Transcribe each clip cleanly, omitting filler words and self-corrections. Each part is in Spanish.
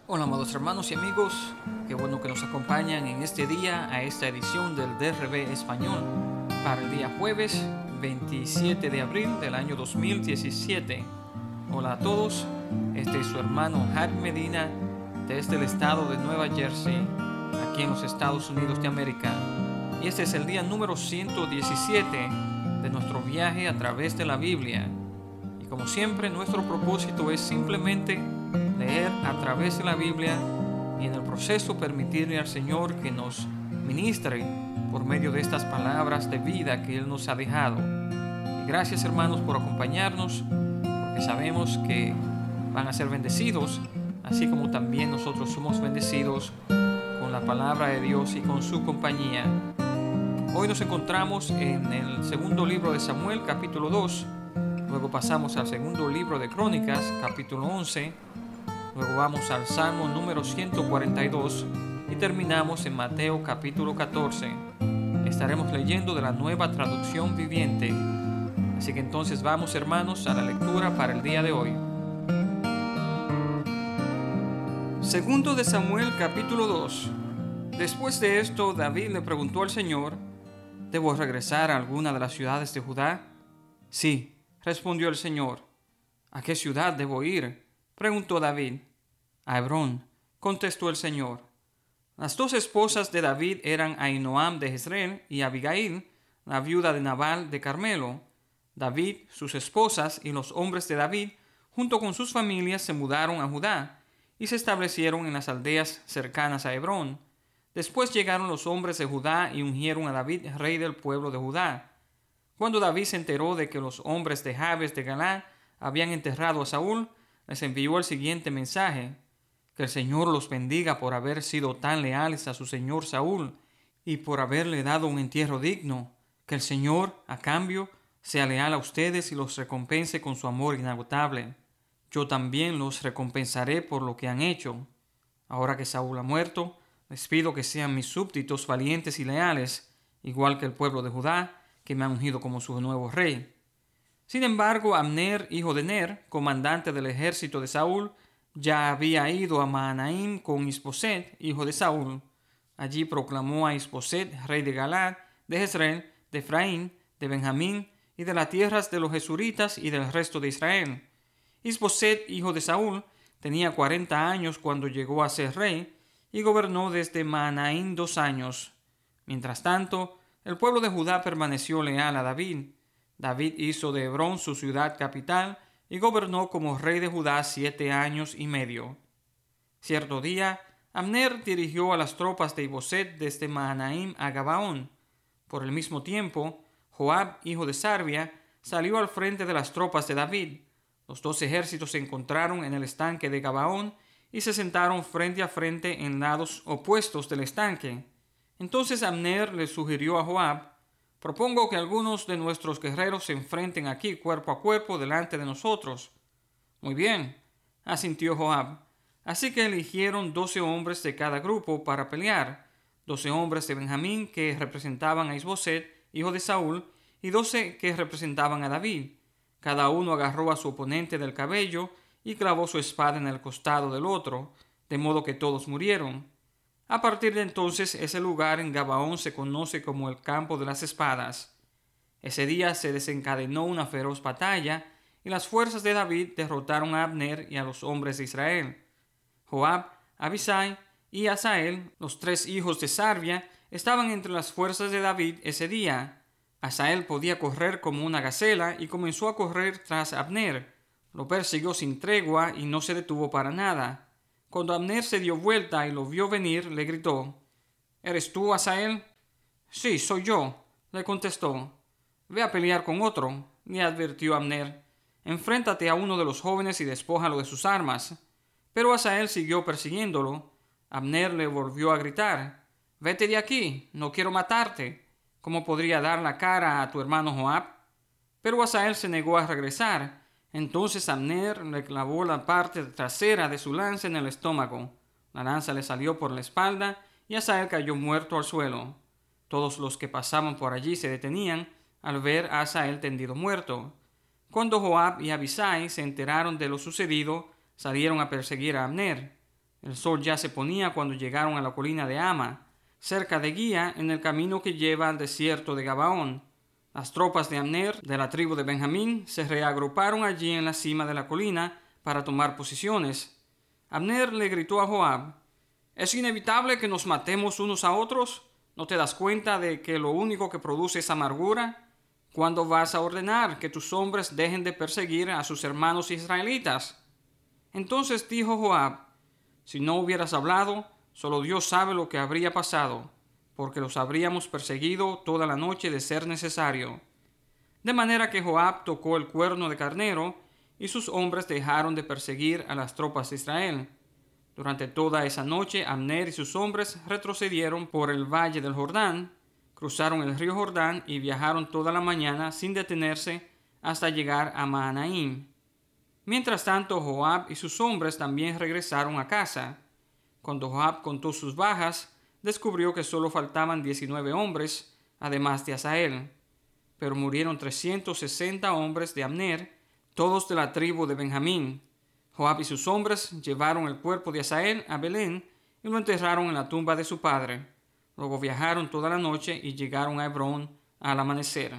Hola amados hermanos y amigos, qué bueno que nos acompañan en este día a esta edición del DRB Español para el día jueves 27 de abril del año 2017. Hola a todos, este es su hermano Jaime Medina desde el estado de Nueva Jersey, aquí en los Estados Unidos de América. Y este es el día número 117 de nuestro viaje a través de la Biblia. Y como siempre, nuestro propósito es simplemente leer a través de la Biblia y en el proceso permitirle al Señor que nos ministre por medio de estas palabras de vida que Él nos ha dejado. Y gracias, hermanos, por acompañarnos, porque sabemos que van a ser bendecidos, así como también nosotros somos bendecidos con la palabra de Dios y con su compañía. Hoy nos encontramos en el segundo libro de Samuel, capítulo 2. Luego pasamos al segundo libro de Crónicas, capítulo 11. Luego vamos al Salmo número 142 y terminamos en Mateo capítulo 14. Estaremos leyendo de la Nueva Traducción Viviente. Así que entonces vamos, hermanos, a la lectura para el día de hoy. Segundo de Samuel capítulo 2. Después de esto, David le preguntó al Señor: ¿debo regresar a alguna de las ciudades de Judá? Sí, respondió el Señor. ¿A qué ciudad debo ir?, preguntó David. A Hebrón, contestó el Señor. Las dos esposas de David eran Ahinoam de Jezreel y Abigail, la viuda de Nabal de Carmelo. David, sus esposas y los hombres de David, junto con sus familias, se mudaron a Judá y se establecieron en las aldeas cercanas a Hebrón. Después llegaron los hombres de Judá y ungieron a David rey del pueblo de Judá. Cuando David se enteró de que los hombres de Jabes de Galaad habían enterrado a Saúl, les envió el siguiente mensaje: que el Señor los bendiga por haber sido tan leales a su señor Saúl y por haberle dado un entierro digno. Que el Señor, a cambio, sea leal a ustedes y los recompense con su amor inagotable. Yo también los recompensaré por lo que han hecho. Ahora que Saúl ha muerto, les pido que sean mis súbditos valientes y leales, igual que el pueblo de Judá, que me ha ungido como su nuevo rey. Sin embargo, Abner, hijo de Ner, comandante del ejército de Saúl, ya había ido a Mahanaim con Isboset, hijo de Saúl. Allí proclamó a Isboset rey de Galaad, de Jezreel, de Efraín, de Benjamín y de las tierras de los Jesuritas y del resto de Israel. Isboset, hijo de Saúl, tenía 40 años cuando llegó a ser rey y gobernó desde Mahanaim 2 años. Mientras tanto, el pueblo de Judá permaneció leal a David. David hizo de Hebrón su ciudad capital y gobernó como rey de Judá 7 años y medio. Cierto día, Abner dirigió a las tropas de Isboset desde Mahanaim a Gabaón. Por el mismo tiempo, Joab, hijo de Sarvia, salió al frente de las tropas de David. Los dos ejércitos se encontraron en el estanque de Gabaón y se sentaron frente a frente en lados opuestos del estanque. Entonces Abner le sugirió a Joab: propongo que algunos de nuestros guerreros se enfrenten aquí cuerpo a cuerpo delante de nosotros. Muy bien, asintió Joab. Así que eligieron 12 hombres de cada grupo para pelear, 12 hombres de Benjamín que representaban a Isboset, hijo de Saúl, y 12 que representaban a David. Cada uno agarró a su oponente del cabello y clavó su espada en el costado del otro, de modo que todos murieron. A partir de entonces, ese lugar en Gabaón se conoce como el campo de las espadas. Ese día se desencadenó una feroz batalla y las fuerzas de David derrotaron a Abner y a los hombres de Israel. Joab, Abisai y Asael, los 3 hijos de Sarvia, estaban entre las fuerzas de David ese día. Asael podía correr como una gacela y comenzó a correr tras Abner. Lo persiguió sin tregua y no se detuvo para nada. Cuando Abner se dio vuelta y lo vio venir, le gritó: ¿Eres tú, Asael? Sí, soy yo, le contestó. Ve a pelear con otro, le advirtió Abner. Enfréntate a uno de los jóvenes y despójalo de sus armas. Pero Asael siguió persiguiéndolo. Abner le volvió a gritar: Vete de aquí, no quiero matarte. ¿Cómo podría dar la cara a tu hermano Joab? Pero Asael se negó a regresar. Entonces Abner le clavó la parte trasera de su lanza en el estómago. La lanza le salió por la espalda y Asael cayó muerto al suelo. Todos los que pasaban por allí se detenían al ver a Asael tendido muerto. Cuando Joab y Abisai se enteraron de lo sucedido, salieron a perseguir a Abner. El sol ya se ponía cuando llegaron a la colina de Ama, cerca de Guía, en el camino que lleva al desierto de Gabaón. Las tropas de Abner, de la tribu de Benjamín, se reagruparon allí en la cima de la colina para tomar posiciones. Abner le gritó a Joab: «¿Es inevitable que nos matemos unos a otros? ¿No te das cuenta de que lo único que produce es amargura? ¿Cuándo vas a ordenar que tus hombres dejen de perseguir a sus hermanos israelitas?» Entonces dijo Joab: «Si no hubieras hablado, solo Dios sabe lo que habría pasado, porque los habríamos perseguido toda la noche de ser necesario». De manera que Joab tocó el cuerno de carnero, y sus hombres dejaron de perseguir a las tropas de Israel. Durante toda esa noche, Abner y sus hombres retrocedieron por el valle del Jordán, cruzaron el río Jordán y viajaron toda la mañana sin detenerse hasta llegar a Mahanaim. Mientras tanto, Joab y sus hombres también regresaron a casa. Cuando Joab contó sus bajas, descubrió que solo faltaban 19 hombres, además de Asael. Pero murieron 360 hombres de Abner, todos de la tribu de Benjamín. Joab y sus hombres llevaron el cuerpo de Asael a Belén y lo enterraron en la tumba de su padre. Luego viajaron toda la noche y llegaron a Hebrón al amanecer.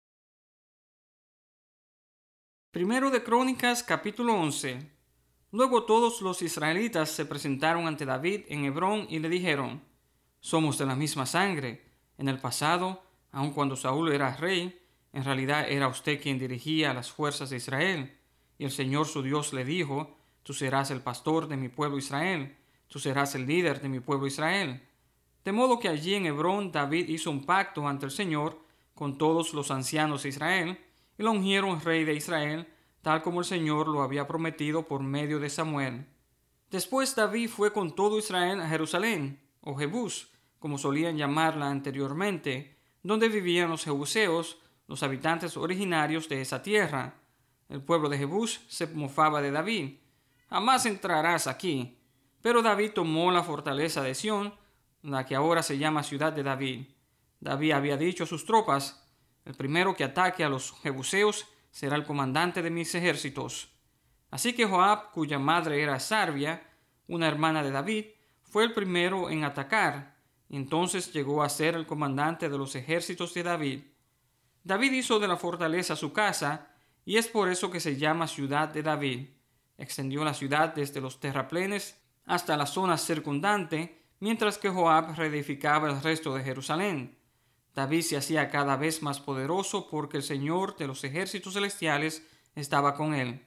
Primero de Crónicas, capítulo 11. Luego todos los israelitas se presentaron ante David en Hebrón y le dijeron: «Somos de la misma sangre. En el pasado, aun cuando Saúl era rey, en realidad era usted quien dirigía las fuerzas de Israel. Y el Señor su Dios le dijo: Tú serás el pastor de mi pueblo Israel, tú serás el líder de mi pueblo Israel». De modo que allí en Hebrón David hizo un pacto ante el Señor con todos los ancianos de Israel, y lo ungieron rey de Israel, tal como el Señor lo había prometido por medio de Samuel. Después David fue con todo Israel a Jerusalén, o Jebús, como solían llamarla anteriormente, donde vivían los jebuseos, los habitantes originarios de esa tierra. El pueblo de Jebús se mofaba de David: «Jamás entrarás aquí». Pero David tomó la fortaleza de Sión, la que ahora se llama Ciudad de David. David había dicho a sus tropas: «El primero que ataque a los jebuseos será el comandante de mis ejércitos». Así que Joab, cuya madre era Sarvia, una hermana de David, fue el primero en atacar, y entonces llegó a ser el comandante de los ejércitos de David. David hizo de la fortaleza su casa, y es por eso que se llama Ciudad de David. Extendió la ciudad desde los terraplenes hasta la zona circundante, mientras que Joab reedificaba el resto de Jerusalén. David se hacía cada vez más poderoso porque el Señor de los ejércitos celestiales estaba con él.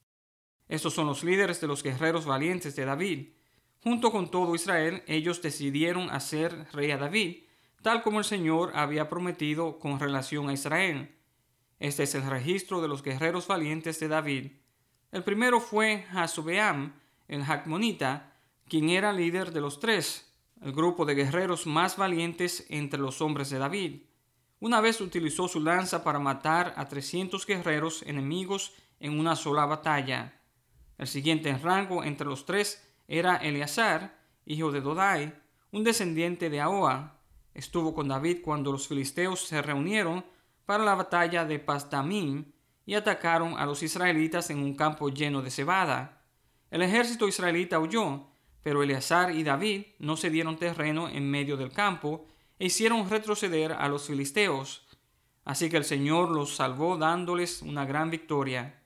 Estos son los líderes de los guerreros valientes de David. Junto con todo Israel, ellos decidieron hacer rey a David, tal como el Señor había prometido con relación a Israel. Este es el registro de los guerreros valientes de David. El primero fue Jasobeam, el Jacmonita, quien era líder de los tres, el grupo de guerreros más valientes entre los hombres de David. Una vez utilizó su lanza para matar a 300 guerreros enemigos en una sola batalla. El siguiente en rango entre los tres era Eleazar, hijo de Dodai, un descendiente de Ahoa. Estuvo con David cuando los filisteos se reunieron para la batalla de Pasdamim y atacaron a los israelitas en un campo lleno de cebada. El ejército israelita huyó, pero Eleazar y David no se dieron terreno en medio del campo e hicieron retroceder a los filisteos. Así que el Señor los salvó dándoles una gran victoria.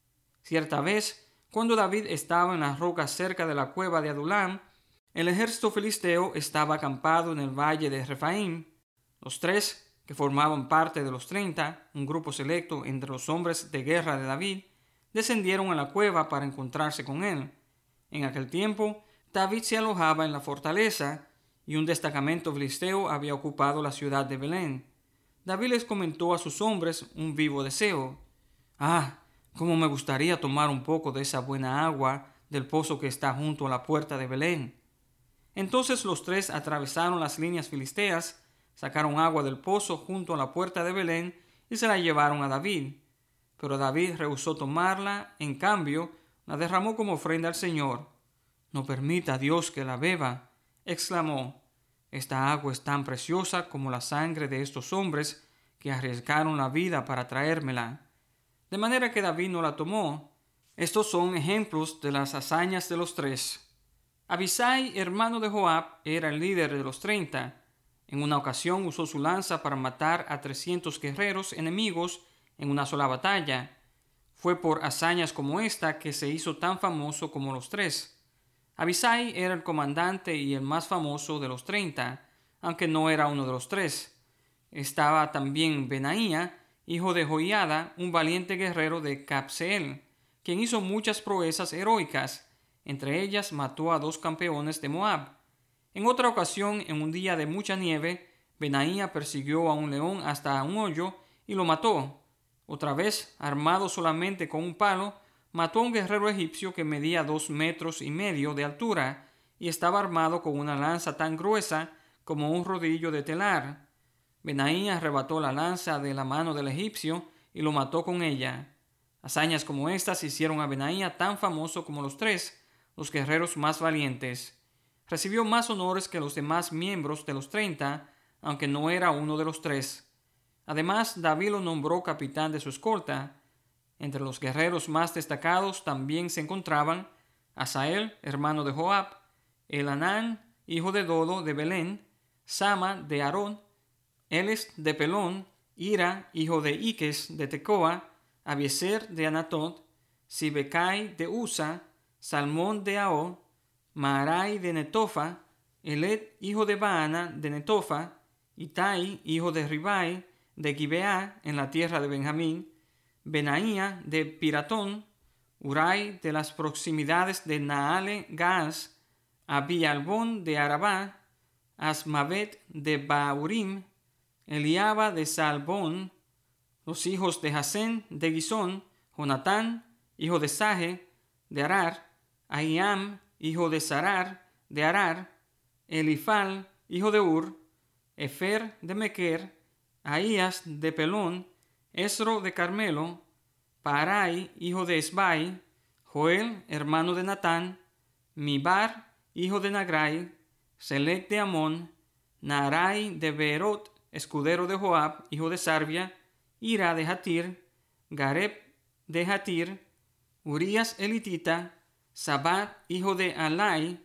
Cierta vez, cuando David estaba en las rocas cerca de la cueva de Adulam, el ejército filisteo estaba acampado en el valle de Refaim. Los tres, que formaban parte de los 30, un grupo selecto entre los hombres de guerra de David, descendieron a la cueva para encontrarse con él. En aquel tiempo, David se alojaba en la fortaleza y un destacamento filisteo había ocupado la ciudad de Belén. David les comentó a sus hombres un vivo deseo: «Ah, cómo me gustaría tomar un poco de esa buena agua del pozo que está junto a la puerta de Belén». Entonces los tres atravesaron las líneas filisteas, sacaron agua del pozo junto a la puerta de Belén y se la llevaron a David. Pero David rehusó tomarla, en cambio, la derramó como ofrenda al Señor. «No permita Dios que la beba», exclamó. «Esta agua es tan preciosa como la sangre de estos hombres que arriesgaron la vida para traérmela». De manera que David no la tomó. Estos son ejemplos de las hazañas de los tres. Abisai, hermano de Joab, era el líder de los 30. En una ocasión usó su lanza para matar a 300 guerreros enemigos en una sola batalla. Fue por hazañas como esta que se hizo tan famoso como los 3. Abisai era el comandante y el más famoso de los 30, aunque no era uno de los 3. Estaba también Benaía, hijo de Joiada, un valiente guerrero de Cabseel, quien hizo muchas proezas heroicas. Entre ellas mató a 2 campeones de Moab. En otra ocasión, en un día de mucha nieve, Benaía persiguió a un león hasta un hoyo y lo mató. Otra vez, armado solamente con un palo, mató a un guerrero egipcio que medía 2,5 metros de altura y estaba armado con una lanza tan gruesa como un rodillo de telar. Benaía arrebató la lanza de la mano del egipcio y lo mató con ella. Hazañas como estas hicieron a Benaía tan famoso como los 3, los guerreros más valientes. Recibió más honores que los demás miembros de los 30, aunque no era uno de los 3. Además, David lo nombró capitán de su escolta. Entre los guerreros más destacados también se encontraban Asael, hermano de Joab, Elhanán, hijo de Dodo de Belén, Sama de Aarón, Eles de Pelón, Ira, hijo de Iques de Tecoa, Abiezer de Anatot, Sibecai de Usa, Salmón de Ao, Maarai de Netofa, Elet, hijo de Baana de Netofa, Itai, hijo de Ribai, de Gibeá, en la tierra de Benjamín, Benaía de Piratón, Urai de las proximidades de Naale Gaas, Abialbón de Arabá, Asmavet de Baurim, Eliaba de Salbón, los hijos de Jasén de Gisón, Jonatán, hijo de Saje, de Arar, Ahiam, hijo de Sarar, de Arar, Elifal, hijo de Ur, Efer de Mequer, Ahías de Pelón, Esro de Carmelo, Parai, hijo de Esbai, Joel, hermano de Natán, Mibar, hijo de Nagrai, Selec de Amón, Naarai de Beerot, escudero de Joab, hijo de Sarvia, Ira de Jatir, Gareb de Jatir, Urías elitita, Sabat, hijo de Alai,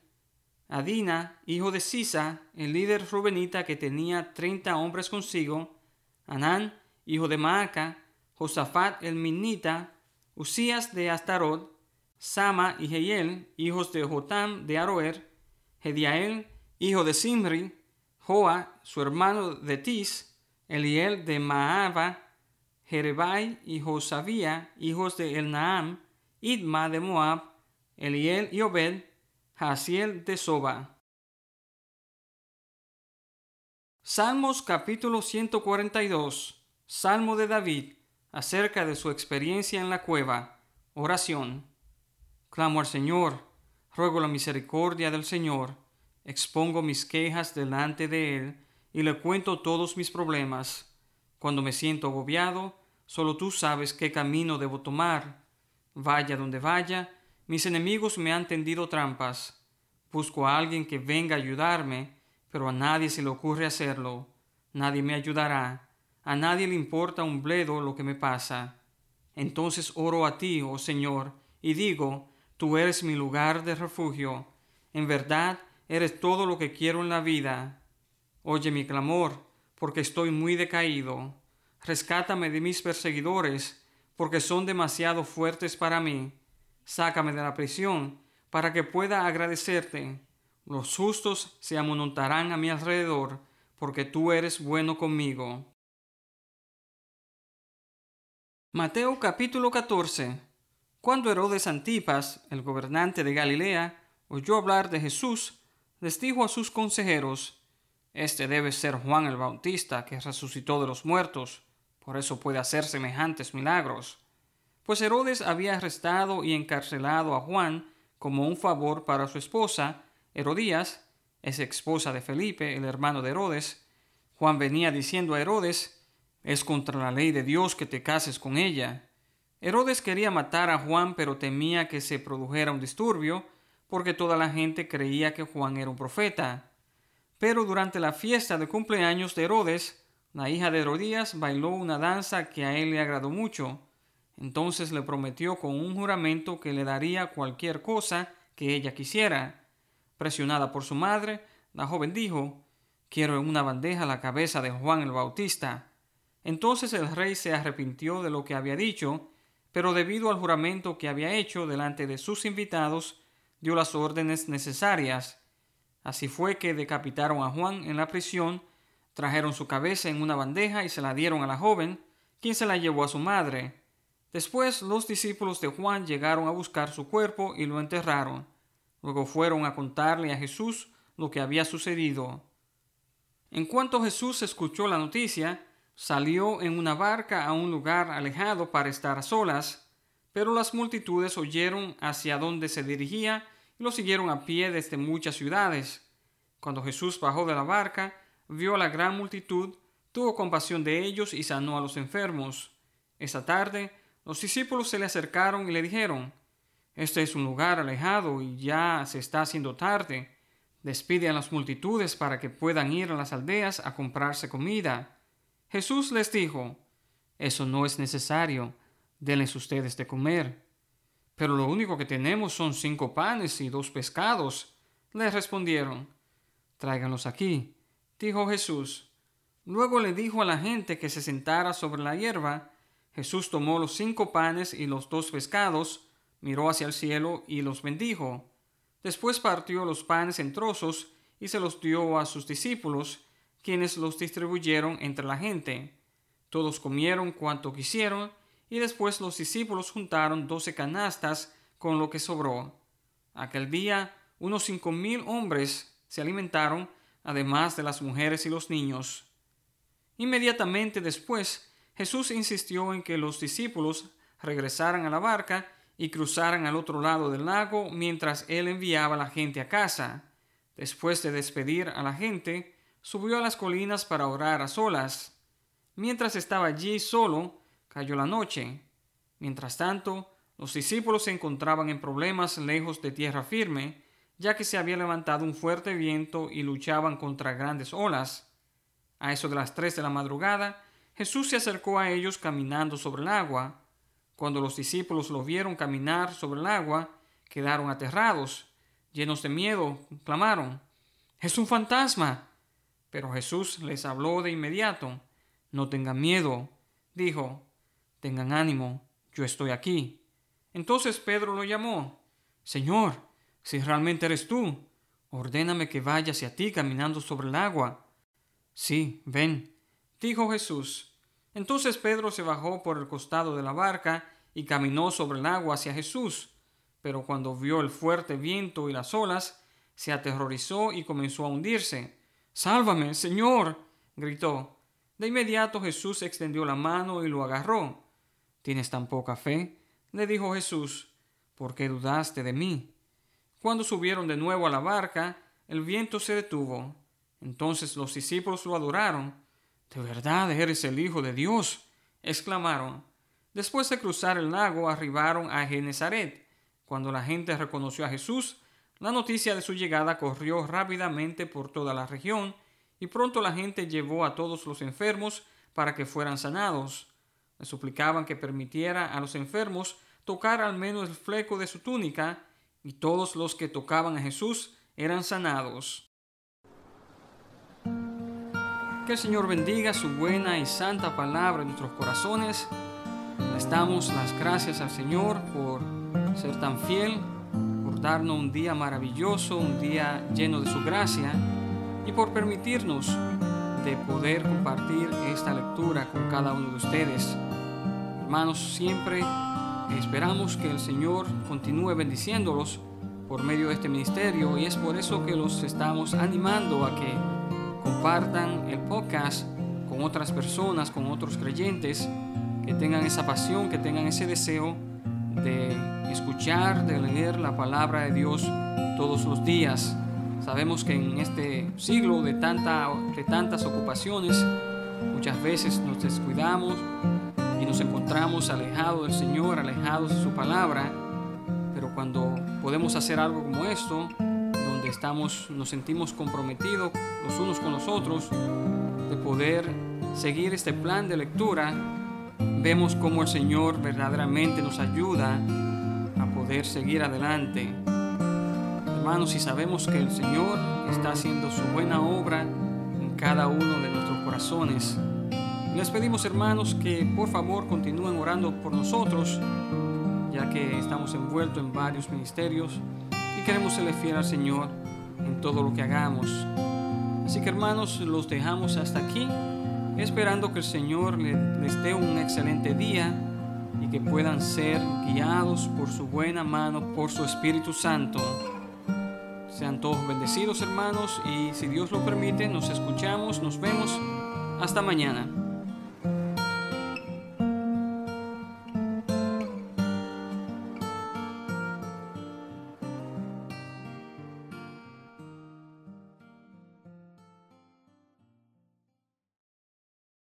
Adina, hijo de Sisa, el líder rubenita que tenía 30 hombres consigo, Anán, hijo de Maaca, Josafat el Minnita, Usías de Astarot, Sama y Jehiel, hijos de Jotam de Aroer, Hediael, hijo de Simri, Joa, su hermano de Tis, Eliel de Maaba, Jerebai y Josabía, hijos de Elnaam, Idma de Moab, Eliel y Obed, Jaasiel de Soba. Salmos capítulo 142. Salmo de David, acerca de su experiencia en la cueva. Oración. Clamo al Señor, ruego la misericordia del Señor, expongo mis quejas delante de Él y le cuento todos mis problemas. Cuando me siento agobiado, solo tú sabes qué camino debo tomar. Vaya donde vaya, mis enemigos me han tendido trampas. Busco a alguien que venga a ayudarme, pero a nadie se le ocurre hacerlo. Nadie me ayudará. A nadie le importa un bledo lo que me pasa. Entonces oro a ti, oh Señor, y digo, tú eres mi lugar de refugio. En verdad, eres todo lo que quiero en la vida. Oye mi clamor, porque estoy muy decaído. Rescátame de mis perseguidores, porque son demasiado fuertes para mí. Sácame de la prisión, para que pueda agradecerte. Los justos se amontonarán a mi alrededor, porque tú eres bueno conmigo. Mateo capítulo 14. Cuando Herodes Antipas, el gobernante de Galilea, oyó hablar de Jesús, les dijo a sus consejeros: Este debe ser Juan el Bautista, que resucitó de los muertos, por eso puede hacer semejantes milagros. Pues Herodes había arrestado y encarcelado a Juan como un favor para su esposa, Herodías, ex esposa de Felipe, el hermano de Herodes. Juan venía diciendo a Herodes: Es contra la ley de Dios que te cases con ella. Herodes quería matar a Juan, pero temía que se produjera un disturbio, porque toda la gente creía que Juan era un profeta. Pero durante la fiesta de cumpleaños de Herodes, la hija de Herodías bailó una danza que a él le agradó mucho. Entonces le prometió con un juramento que le daría cualquier cosa que ella quisiera. Presionada por su madre, la joven dijo: «Quiero en una bandeja la cabeza de Juan el Bautista». Entonces el rey se arrepintió de lo que había dicho, pero debido al juramento que había hecho delante de sus invitados, dio las órdenes necesarias. Así fue que decapitaron a Juan en la prisión, trajeron su cabeza en una bandeja y se la dieron a la joven, quien se la llevó a su madre. Después los discípulos de Juan llegaron a buscar su cuerpo y lo enterraron. Luego fueron a contarle a Jesús lo que había sucedido. En cuanto Jesús escuchó la noticia, salió en una barca a un lugar alejado para estar a solas, pero las multitudes oyeron hacia dónde se dirigía y lo siguieron a pie desde muchas ciudades. Cuando Jesús bajó de la barca, vio a la gran multitud, tuvo compasión de ellos y sanó a los enfermos. Esa tarde, los discípulos se le acercaron y le dijeron: «Este es un lugar alejado y ya se está haciendo tarde. Despide a las multitudes para que puedan ir a las aldeas a comprarse comida». Jesús les dijo: «Eso no es necesario, denles ustedes de comer». «Pero lo único que tenemos son 5 panes y 2 pescados», le respondieron. «Tráiganlos aquí», dijo Jesús. Luego le dijo a la gente que se sentara sobre la hierba. Jesús tomó los 5 panes y los 2 pescados, miró hacia el cielo y los bendijo. Después partió los panes en trozos y se los dio a sus discípulos, quienes los distribuyeron entre la gente. Todos comieron cuanto quisieron, y después los discípulos juntaron 12 canastas con lo que sobró. Aquel día unos 5,000 hombres se alimentaron, además de las mujeres y los niños. Inmediatamente después, Jesús insistió en que los discípulos regresaran a la barca y cruzaran al otro lado del lago mientras él enviaba a la gente a casa. Después de despedir a la gente, subió a las colinas para orar a solas. Mientras estaba allí solo, cayó la noche. Mientras tanto, los discípulos se encontraban en problemas lejos de tierra firme, ya que se había levantado un fuerte viento y luchaban contra grandes olas. A eso de las 3 de la madrugada, Jesús se acercó a ellos caminando sobre el agua. Cuando los discípulos lo vieron caminar sobre el agua, quedaron aterrados. Llenos de miedo, clamaron: «¡Es un fantasma!». Pero Jesús les habló de inmediato. «No tengan miedo», dijo. «Tengan ánimo, yo estoy aquí». Entonces Pedro lo llamó. «Señor, si realmente eres tú, ordéname que vaya hacia ti caminando sobre el agua». «Sí, ven», dijo Jesús. Entonces Pedro se bajó por el costado de la barca y caminó sobre el agua hacia Jesús. Pero cuando vio el fuerte viento y las olas, se aterrorizó y comenzó a hundirse. «¡Sálvame, Señor!», gritó. De inmediato Jesús extendió la mano y lo agarró. «¿Tienes tan poca fe?», le dijo Jesús. «¿Por qué dudaste de mí?». Cuando subieron de nuevo a la barca, el viento se detuvo. Entonces los discípulos lo adoraron. «¿De verdad eres el Hijo de Dios?», exclamaron. Después de cruzar el lago, arribaron a Genezaret. Cuando la gente reconoció a Jesús, la noticia de su llegada corrió rápidamente por toda la región, y pronto la gente llevó a todos los enfermos para que fueran sanados. Le suplicaban que permitiera a los enfermos tocar al menos el fleco de su túnica, y todos los que tocaban a Jesús eran sanados. Que el Señor bendiga su buena y santa palabra en nuestros corazones. Les damos las gracias al Señor por ser tan fiel, por darnos un día maravilloso, un día lleno de su gracia, y por permitirnos de poder compartir esta lectura con cada uno de ustedes. Hermanos, siempre esperamos que el Señor continúe bendiciéndolos por medio de este ministerio, y es por eso que los estamos animando a que compartan el podcast con otras personas, con otros creyentes, que tengan esa pasión, que tengan ese deseo de escuchar, de leer la palabra de Dios todos los días. Sabemos que en este siglo de tantas ocupaciones, muchas veces nos descuidamos y nos encontramos alejados del Señor, alejados de su palabra. Pero cuando podemos hacer algo como esto, donde nos sentimos comprometidos los unos con los otros, de poder seguir este plan de lectura, vemos cómo el Señor verdaderamente nos ayuda a poder seguir adelante. hermanos, y sabemos que el Señor está haciendo su buena obra en cada uno de nuestros corazones. Les pedimos, hermanos, que por favor continúen orando por nosotros, ya que estamos envueltos en varios ministerios y queremos serle fiel al Señor en todo lo que hagamos. Así que, hermanos, los dejamos hasta aquí, esperando que el Señor les dé un excelente día y que puedan ser guiados por su buena mano, por su Espíritu Santo. Sean todos bendecidos, hermanos, y si Dios lo permite, nos escuchamos, nos vemos. Hasta mañana.